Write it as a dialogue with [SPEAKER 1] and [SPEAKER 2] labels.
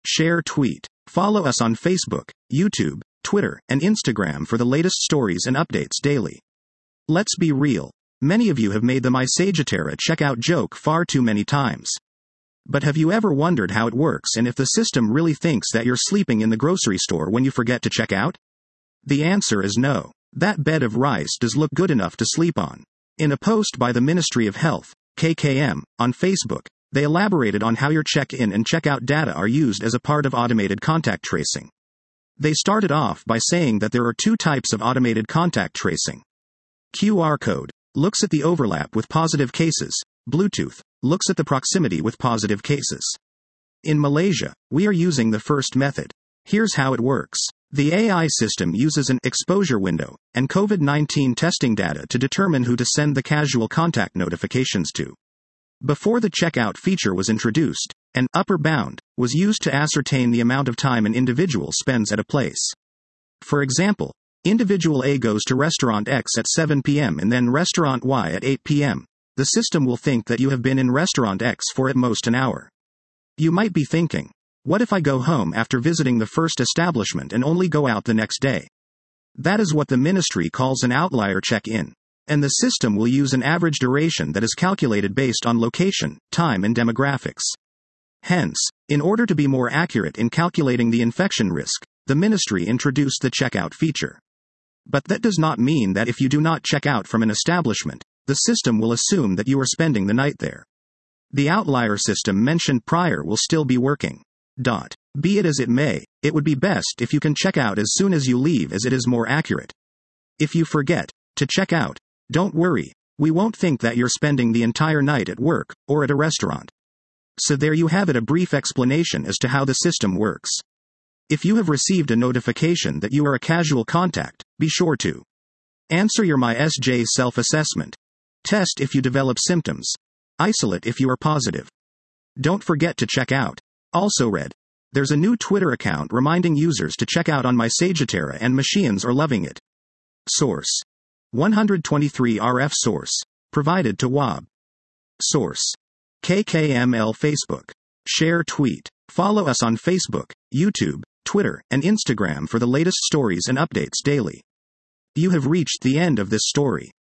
[SPEAKER 1] share, tweet. Follow us on Facebook, YouTube, Twitter, and Instagram for the latest stories and updates daily. Let's be real. Many of you have made the MySagittera checkout joke far too many times. But have you ever wondered how it works and if the system really thinks that you're sleeping in the grocery store when you forget to check out? The answer is no. That bed of rice does look good enough to sleep on. In a post by the Ministry of Health, KKM, on Facebook, they elaborated on how your check-in and check-out data are used as a part of automated contact tracing. They started off by saying that there are two types of automated contact tracing. QR code looks at the overlap with positive cases. Bluetooth looks at the proximity with positive cases. In Malaysia, we are using the first method. Here's how it works. The AI system uses an exposure window and COVID-19 testing data to determine who to send the casual contact notifications to. Before the checkout feature was introduced, an upper bound was used to ascertain the amount of time an individual spends at a place. For example, individual A goes to restaurant X at 7 p.m. and then restaurant Y at 8 p.m. The system will think that you have been in restaurant X for at most an hour. You might be thinking, what if I go home after visiting the first establishment and only go out the next day? That is what the ministry calls an outlier check-in. And the system will use an average duration that is calculated based on location, time, and demographics. Hence, in order to be more accurate in calculating the infection risk, the ministry introduced the checkout feature. But that does not mean that if you do not check out from an establishment, the system will assume that you are spending the night there. The outlier system mentioned prior will still be working. Be it as it may, it would be best if you can check out as soon as you leave, as it is more accurate. If you forget to check out, don't worry, we won't think that you're spending the entire night at work or at a restaurant. So there you have it, a brief explanation as to how the system works. If you have received a notification that you are a casual contact, be sure to answer your MySJ self-assessment. Test if you develop symptoms. Isolate if you are positive. Don't forget to check out. Also read, there's a new Twitter account reminding users to check out on MySagittera and machines are loving it. Source: 123 RF source. Provided to WAB. Source: KKML Facebook. Share, tweet. Follow us on Facebook, YouTube, Twitter, and Instagram for the latest stories and updates daily. You have reached the end of this story.